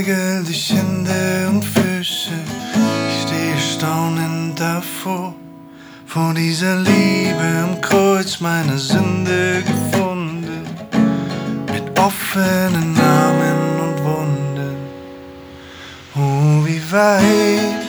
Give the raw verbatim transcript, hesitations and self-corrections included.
Nägel durch Hände und Füße. Ich stehe staunend davor, vor dieser Liebe am Kreuz meiner Sünde gefunden, mit offenen Armen und Wunden. Oh, wie weit